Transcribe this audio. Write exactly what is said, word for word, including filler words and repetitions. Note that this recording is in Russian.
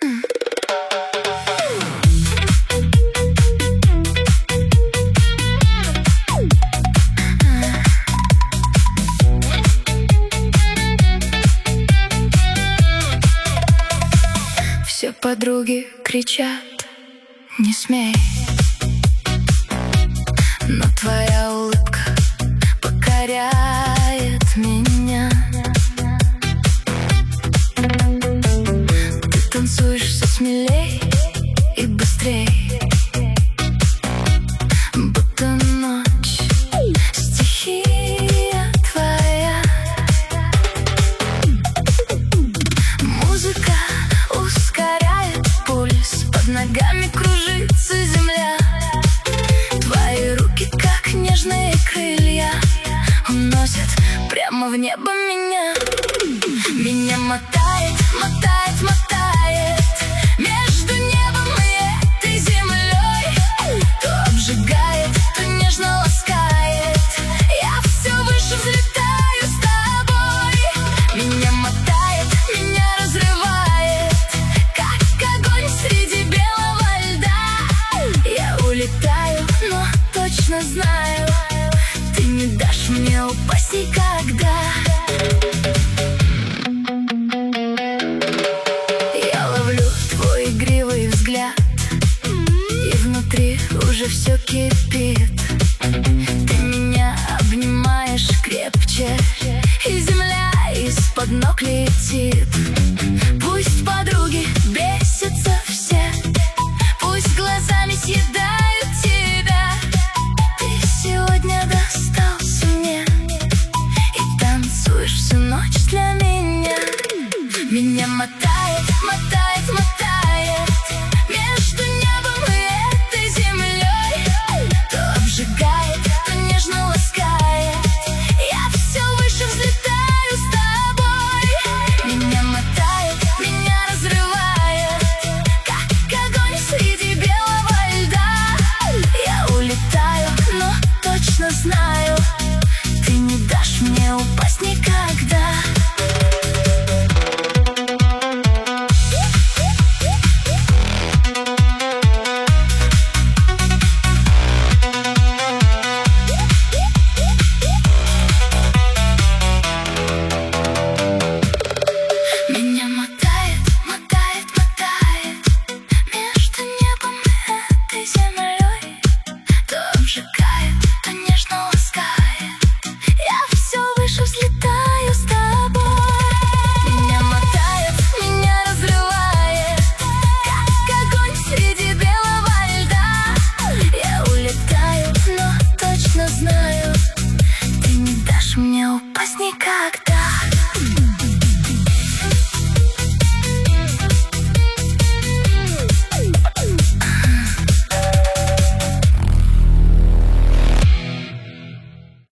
Все подруги кричат: не смей. Но твоя улыбка покоряет меня. Ты танцуешь все смелей и быстрей, будто ночь, стихия твоя. Музыка ускоряет пульс, под ногами кружится земля. Твои руки, как нежные крылья, уносят прямо в небо меня. Меня мотает, мотает, мотает между небом и этой землей. То обжигает, то нежно ласкает. Я все выше взлетаю с тобой. Меня мотает, меня разрывает, как огонь среди белого льда. Я улетаю, но точно знаю, ты не дашь мне упасть никогда. Я ловлю твой игривый взгляд, и внутри уже все кипит. Ты меня обнимаешь крепче, и земля из-под ног летит. Пусть подруги бесятся все, пусть глазами съедают тебя. Ты сегодня достался мне, и танцуешь всю ночь для меня. Меня мотает, мотает, мотает между небом и этой землей. То обжигает, то нежно ласкает. Я все выше взлетаю с тобой. Меня мотает, меня разрывает, как огонь среди белого льда. Я улетаю, но точно знаю, ты не дашь мне упасть никогда. Меня мотает, мотает, мотает между небом и этой землей. То обжигает, то нежно ласкает. Я все выше взлетаю с тобой. Меня мотает, меня разрывает, как огонь среди белого льда. Я улетаю, но точно знаю, ты не дашь мне упасть никогда.